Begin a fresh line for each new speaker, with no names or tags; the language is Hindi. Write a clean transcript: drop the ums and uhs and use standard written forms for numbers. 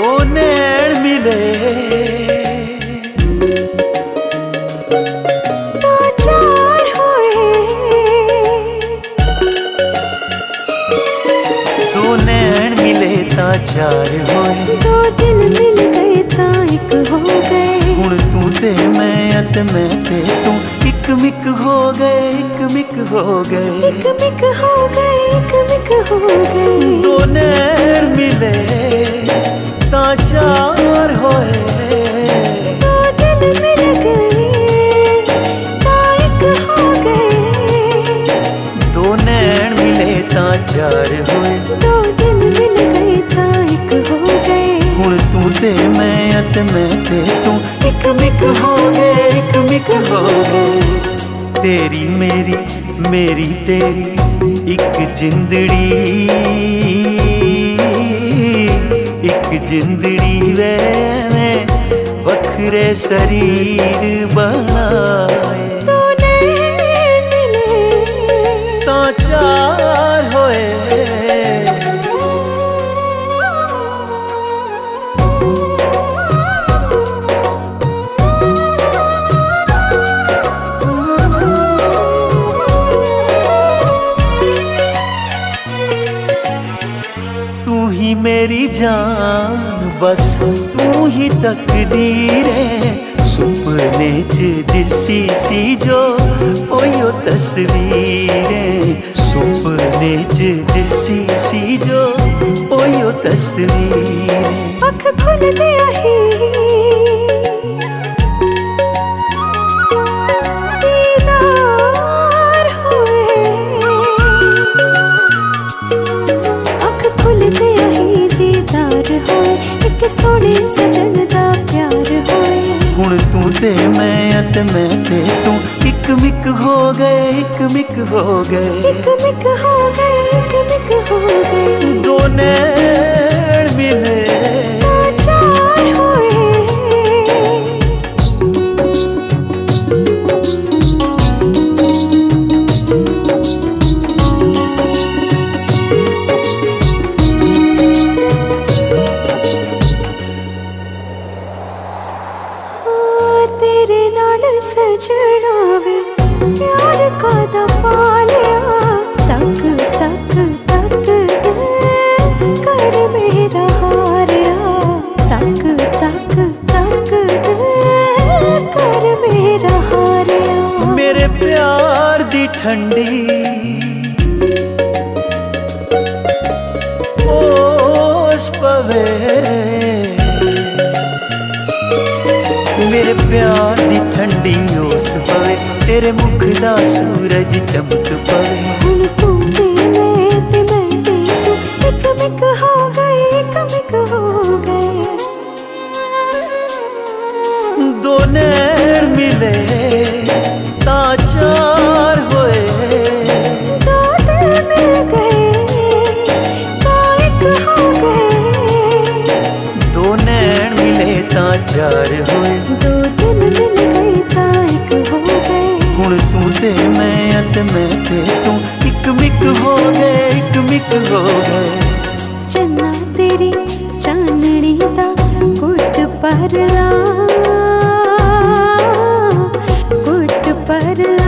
नैन मिले
दो चार होए,
दो नैन मिले ता चार होए,
दो दिल मिल गए ता एक हो गए।
हुण तू ते मैं ते तू इक मिक हो गए, इक मिक हो गए,
एक मिक हो गए, एक मिक हो गए।
दो नैन मिले ता चार होए,
दो दिल मिल गए ता एक हो गए।
दो नैन मिले ता चार होए,
दो दिल मिल गए ता एक हो गए।
हुण तू ते मैं ते तू इक मिक हो गए, इक मिक हो गए। तेरी मेरी मेरी तेरी इक जिंदड़ी, इक जिंदड़ी वे में वखरे शरीर बनाए।
दो नैन मिले
ता चार होए, तू ही मेरी जान बस तू ही तकदीरे। सुपने च दिसी सी जो ओयो तस्वीरें, सुपने च दिसी सी जो ओयो तस्वीरें।
अख खुल दिया ही दीदार हुए, अख खुल दिया ही दीदार होए। एक सोने सजन दा प्यार होए।
हुण तू ते मैं ते तू इक मिक हो गए, इक मिक हो गए,
एक मिक हो गए, एक मिक हो गए।
दो नैन मिले
दो चार होए, तेरे नाल सजना वे प्यार कादा पालिया। तक तक तक कर मेरा हारिया, तक तक तक कर मेरा हारिया।
मेरे प्यार दी ठंडी ओस पवे, मेरे प्यार दी ठंडी ओस पवे, तेरे मुख दा सूरज चमक पवे।
हुण तू ते मैं तू एक मिक हो गए, एक मिक हो गए।
दो नैन मिले ता चार होए,
दो दिल मिल गए ता एक हो गए।
दो नैन मिले ता चार होए,
दो दिल मिल गए ता एक हो गए।
हुण तू ते मैं ते तू इक मिक हो गए, इक मिक हो गए।
चन्ना तेरी चांदनी दा गुट परला, गुट परला।